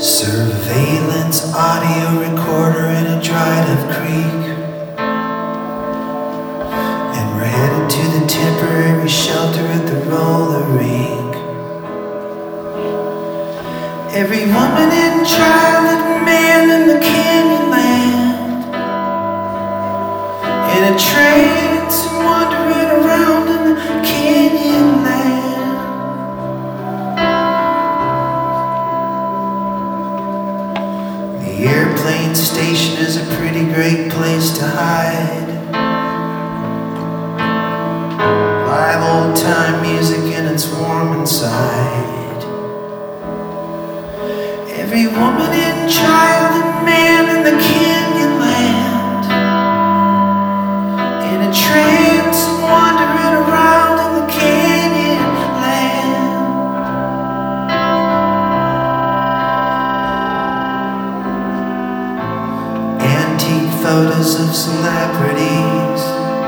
Surveillance audio recorder in a dried up creek. And we're headed to the temporary shelter at the roller rink. Every woman and child and man in the canyon land, in a trance and wandering around in the canyon land. The airplane station is a pretty great place to hide. Live old time music and it's warm inside. Every woman and child and man in the canyon land, in a trance and wandering around in the canyon land. Antique photos of celebrities,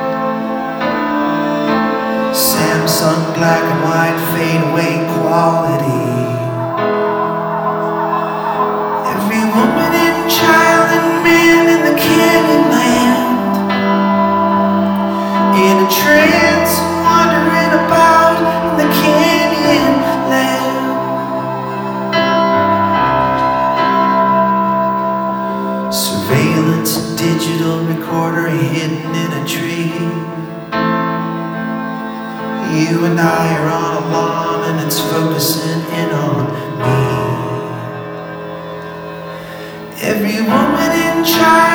Samsung black and white fade away quality. Every woman and child and man in the canyon land, in a trance wandering about in the canyon land. Surveillance digital recorder hidden in a tree. You and I are on a lawn and it's focusing in on me. Every woman and child